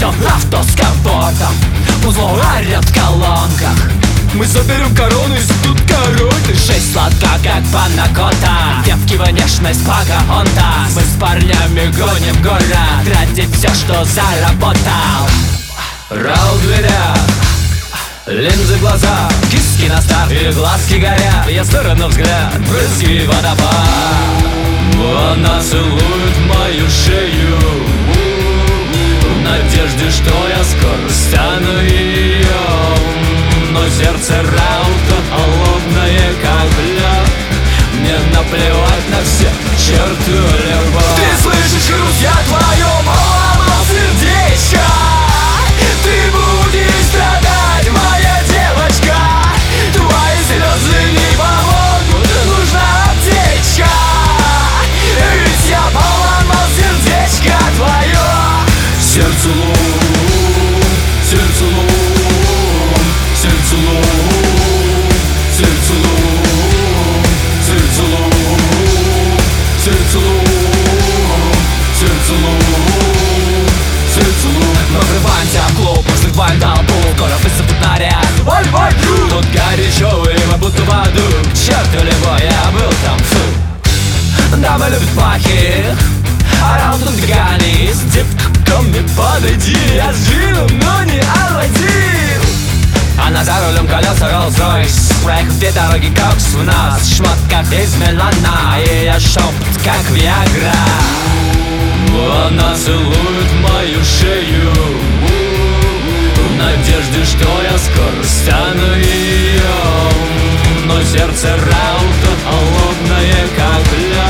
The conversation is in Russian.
все авто с комфортом, узло орет в колонках. Мы заберем корону, если тут король. Жизнь сладка, как панакота, девки внешность Покахонтас. Мы с парнями гоним город, тратить все, что заработал. Рау в дверях, линзы в глазах, Киски на старт и глазки горят. Я в сторону взгляд, брызги и водопад. Она целует мою шею в надежде, что я скоро стану ее. Но сердце Раута холодное, как лед. Мне наплевать на все, к черту любовь. Ты слышишь хруст, я твоем ломал сердечко. Ты будешь страдать, моя девочка. Твои слезы не помогут, нужна аптечка. Ведь я поломал сердечко твое. Сердце лом, сердце лом, сердце лом, сердце лом, сердце лом, сердце лом, сердце лом, сердце лом. Мы врываемся в клуб, взрываем толпу, скоро высыпут наряд. Валь, друг! Тут горячо и мы будто в аду. К черту любой, я был там, фу. Дамы любят плохих, а Раут тут гани. С девками подойди, я с джином, но не алладин. Она за рулем, колеса Rolls-Royce. Проехав две дороги, кокс в нас, шмотка из Милана. И я шепот, как Виагра. Она целует мою шею в надежде, что я скоро стану ее. Но сердце Раута холодное, как лед.